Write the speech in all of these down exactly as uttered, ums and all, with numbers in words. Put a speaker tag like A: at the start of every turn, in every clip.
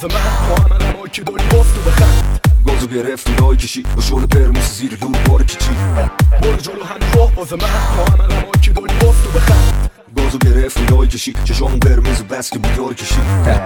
A: من تو همه نمایی که داری باز تو بخند
B: گازو گرفتی رای کشی با شور قرمز زیر دور بار کچی
A: برو جلو همین راه باز من تو همه نمایی که داری باز تو بخند
B: گازو گرفتی رای کشی چشامون قرمز بس که بیدار کشی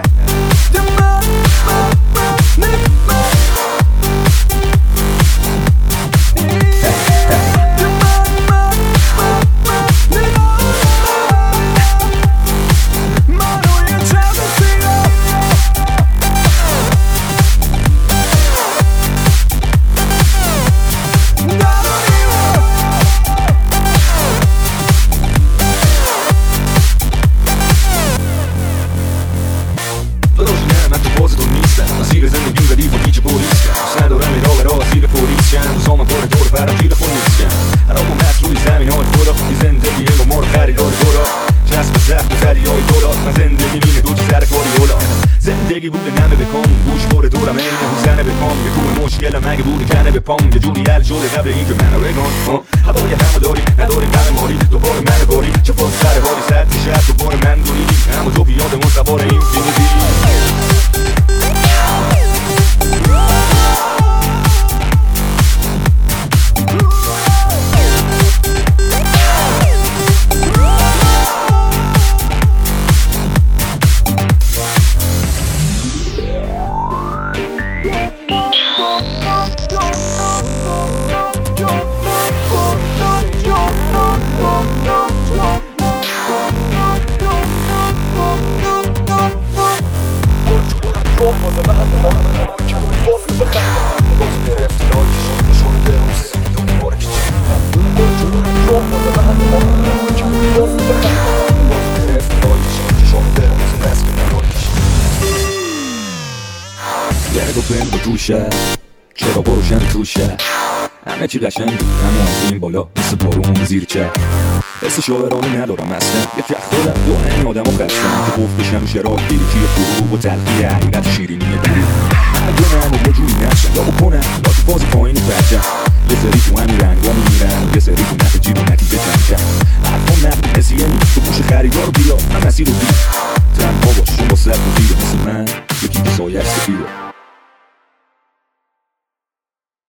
B: مسیر زندگیم ولی با پیچ پولیس کن دوست ندارم این راه راه زیر پولیس کن روزامم پر دور برم گیر خون نیست کن هرام و مست روی زمین های خدا این زندگی هم ما رو خریدار دورا چسب زخم زدی های دورا من زندگی مینه دو چه سر کاری اولا زندگی بوده نمه بکن گوش باره دورم این حوزنه بکن یه کوه مشکلم اگه بوده کنه بپام یه جوری حل شده قبل این که منو بگن هوای همه داری نداریم همه ماری دوباره من باری چه باز سر حالی سر پیشت دوباره من دوری اما تو پیادمون سوار این فینیتی یه دو پرند با توشه چرا بروشن توشه همه چی قشنگ اما از این بالا مثل بارون زیر چه حس شاعرانه ندارم اصلا یه چخ دارم دو این آدم ها خستم که گفت بشم شراب دیریکی فرو و تلقی حقیقت شیرینی برو اگه من یه جوری نشم یا بکنم یا تو فاز پایینی برجم یه سری تو همین رنگ ها میمیرن یه سری تو نفع جیب و نتیجه چمچم حرفا نقل نسیه نیست تو گوش خریدار بیا من مسیر رو بیر تنها باش با سر و دیر مثل من یکی که سایش سفیره